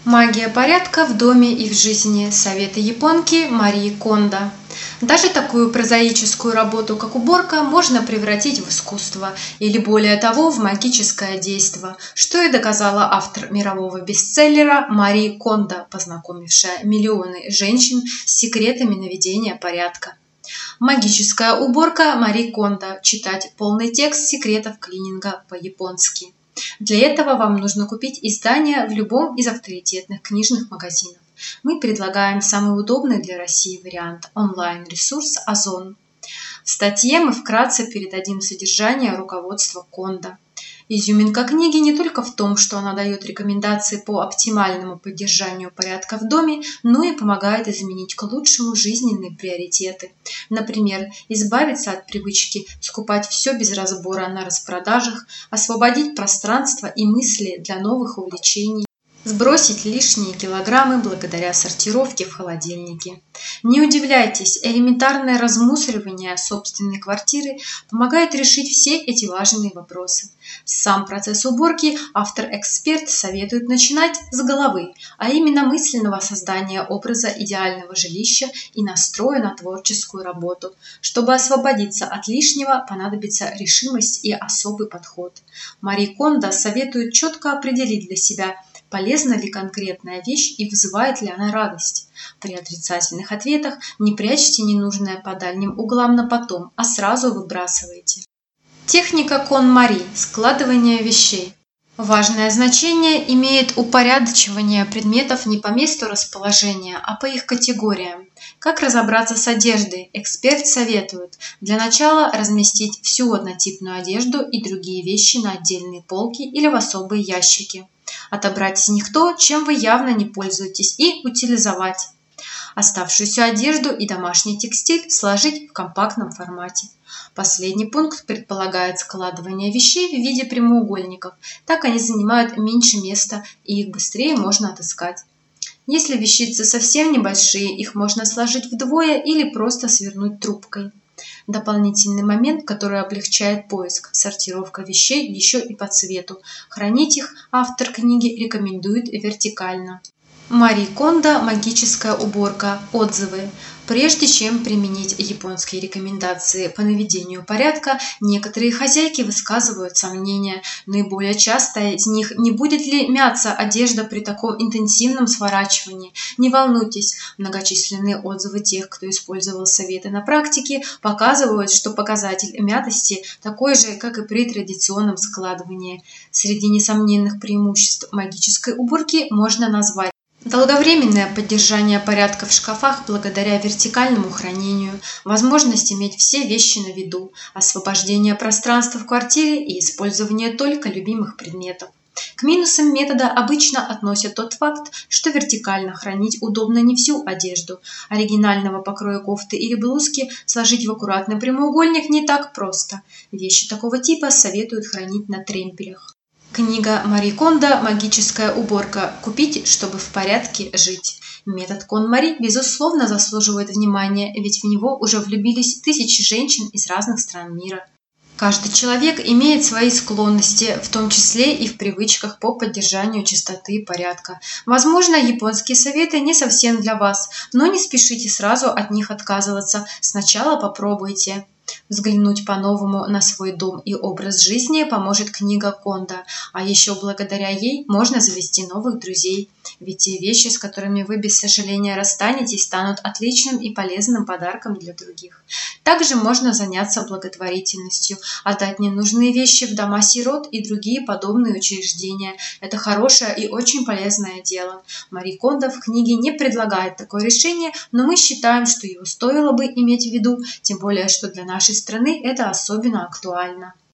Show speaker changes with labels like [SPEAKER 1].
[SPEAKER 1] Магия порядка в доме и в жизни. Советы японки Марии Кондо. Даже такую прозаическую работу, как уборка, можно превратить в искусство, или более того, в магическое действо, что и доказала автор мирового бестселлера Марии Кондо, познакомившая миллионы женщин с секретами наведения порядка. Магическая уборка Марии Кондо. Читать полный текст секретов клининга по-японски. Для этого вам нужно купить издание в любом из авторитетных книжных магазинов. Мы предлагаем самый удобный для России вариант – онлайн-ресурс Озон. В статье мы вкратце передадим содержание руководства Кондо. Изюминка книги не только в том, что она дает рекомендации по оптимальному поддержанию порядка в доме, но и помогает изменить к лучшему жизненные приоритеты. Например, избавиться от привычки скупать все без разбора на распродажах, освободить пространство и мысли для новых увлечений, сбросить лишние килограммы благодаря сортировке в холодильнике. Не удивляйтесь, элементарное размусоривание собственной квартиры помогает решить все эти важные вопросы. Сам процесс уборки автор-эксперт советует начинать с головы, а именно мысленного создания образа идеального жилища и настроя на творческую работу. Чтобы освободиться от лишнего, понадобится решимость и особый подход. Мария Кондо советует четко определить для себя, полезна ли конкретная вещь и вызывает ли она радость. При отрицательных ответах не прячьте ненужное по дальним углам на потом, а сразу выбрасывайте. Техника Кон-Мари – складывание вещей. Важное значение имеет упорядочивание предметов не по месту расположения, а по их категориям. Как разобраться с одеждой? Эксперт советует для начала разместить всю однотипную одежду и другие вещи на отдельные полки или в особые ящики. Отобрать из них то, чем вы явно не пользуетесь, и утилизовать. Оставшуюся одежду и домашний текстиль сложить в компактном формате. Последний пункт предполагает складывание вещей в виде прямоугольников, так они занимают меньше места и их быстрее можно отыскать. Если вещицы совсем небольшие, их можно сложить вдвое или просто свернуть трубкой. Дополнительный момент, который облегчает поиск – сортировка вещей еще и по цвету. Хранить их автор книги рекомендует вертикально. Мария Кондо «Магическая уборка. Отзывы». Прежде чем применить японские рекомендации по наведению порядка, некоторые хозяйки высказывают сомнения. Наиболее частое из них – не будет ли мяться одежда при таком интенсивном сворачивании. Не волнуйтесь, многочисленные отзывы тех, кто использовал советы на практике, показывают, что показатель мятости такой же, как и при традиционном складывании. Среди несомненных преимуществ магической уборки можно назвать долговременное поддержание порядка в шкафах благодаря вертикальному хранению, возможность иметь все вещи на виду, освобождение пространства в квартире и использование только любимых предметов. К минусам метода обычно относят тот факт, что вертикально хранить удобно не всю одежду. Оригинального покроя кофты или блузки сложить в аккуратный прямоугольник не так просто. Вещи такого типа советуют хранить на тремпелях. Книга Марии Кондо «Магическая уборка. Купить, чтобы в порядке жить». Метод Кон-Мари, безусловно, заслуживает внимания, ведь в него уже влюбились тысячи женщин из разных стран мира. Каждый человек имеет свои склонности, в том числе и в привычках по поддержанию чистоты и порядка. Возможно, японские советы не совсем для вас, но не спешите сразу от них отказываться. Сначала попробуйте. Взглянуть по-новому на свой дом и образ жизни поможет книга Кондо, а еще благодаря ей можно завести новых друзей, ведь те вещи, с которыми вы без сожаления расстанетесь, станут отличным и полезным подарком для других. Также можно заняться благотворительностью, отдать ненужные вещи в дома сирот и другие подобные учреждения. Это хорошее и очень полезное дело. Мария Кондо в книге не предлагает такое решение, но мы считаем, что его стоило бы иметь в виду, тем более, что для нашей страны это особенно актуально.